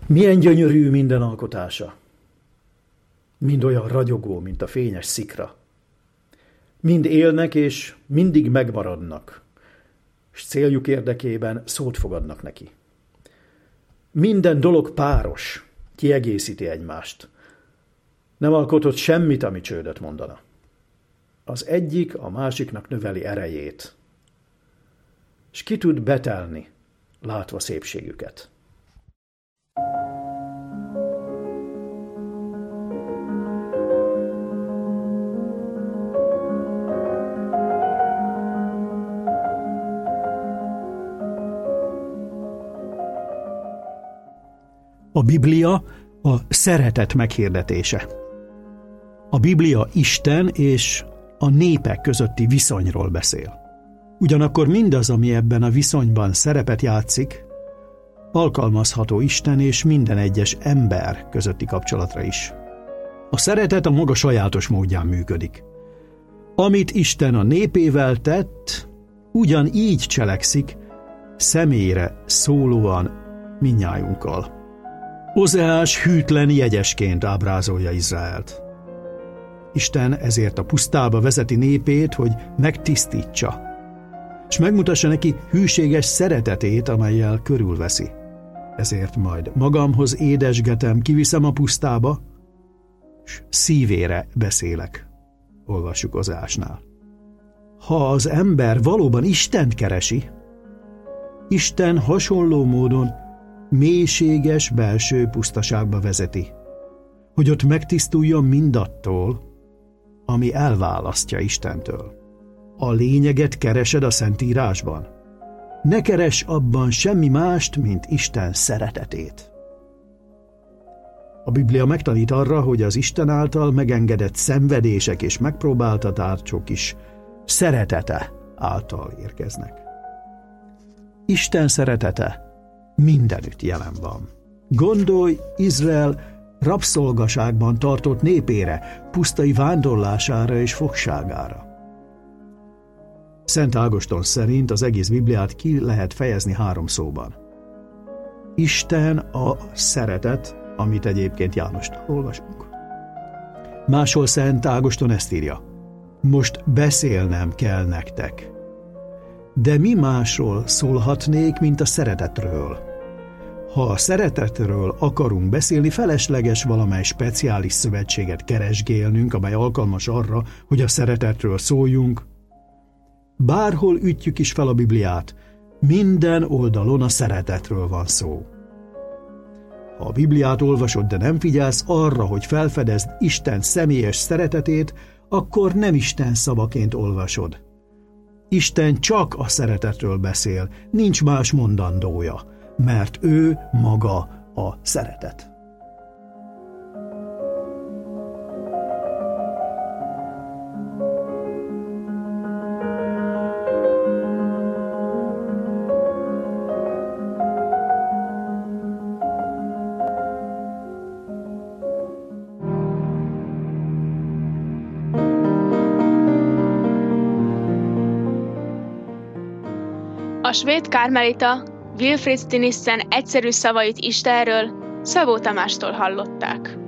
Milyen gyönyörű minden alkotása. Mind olyan ragyogó, mint a fényes szikra. Mind élnek és mindig megmaradnak, s céljuk érdekében szót fogadnak neki. Minden dolog páros, kiegészíti egymást. Nem alkotott semmit, ami csődöt mondana. Az egyik a másiknak növeli erejét, s ki tud betelni, látva szépségüket. A Biblia a szeretet meghirdetése. A Biblia Isten és a népek közötti viszonyról beszél. Ugyanakkor mindaz, ami ebben a viszonyban szerepet játszik, alkalmazható Isten és minden egyes ember közötti kapcsolatra is. A szeretet a maga sajátos módján működik. Amit Isten a népével tett, ugyanígy cselekszik, személyre szólóan mindnyájunkkal. Ozeás hűtlen jegyesként ábrázolja Izraelt. Isten ezért a pusztába vezeti népét, hogy megtisztítsa, és megmutassa neki hűséges szeretetét, amellyel körülveszi. Ezért majd magamhoz édesgetem, kiviszem a pusztába, és szívére beszélek. Olvassuk Ozeásnál. Ha az ember valóban Istent keresi, Isten hasonló módon mélységes belső pusztaságba vezeti, hogy ott megtisztuljon mindattól, ami elválasztja Istentől. A lényeget keresed a Szentírásban? Ne keress abban semmi mást, mint Isten szeretetét. A Biblia megtanít arra, hogy az Isten által megengedett szenvedések és megpróbáltatások is szeretete által érkeznek. Isten szeretete mindenütt jelen van. Gondolj Izrael rabszolgaságban tartott népére, pusztai vándorlására és fogságára. Szent Ágoston szerint az egész Bibliát ki lehet fejezni 3 szóban. Isten a szeretet, amit egyébként Jánosnál olvasunk. Máshol Szent Ágoston ezt írja: most beszélnem kell nektek. De mi másról szólhatnék, mint a szeretetről? Ha a szeretetről akarunk beszélni, felesleges valamely speciális szövetséget keresgélnünk, amely alkalmas arra, hogy a szeretetről szóljunk. Bárhol ütjük is fel a Bibliát, minden oldalon a szeretetről van szó. Ha a Bibliát olvasod, de nem figyelsz arra, hogy felfedezd Isten személyes szeretetét, akkor nem Isten szavaként olvasod. Isten csak a szeretetről beszél, nincs más mondandója, mert ő maga a szeretet. A svéd kármelita Wilfrid Stinissen egyszerű szavait Istenről Szabó Tamástól hallották.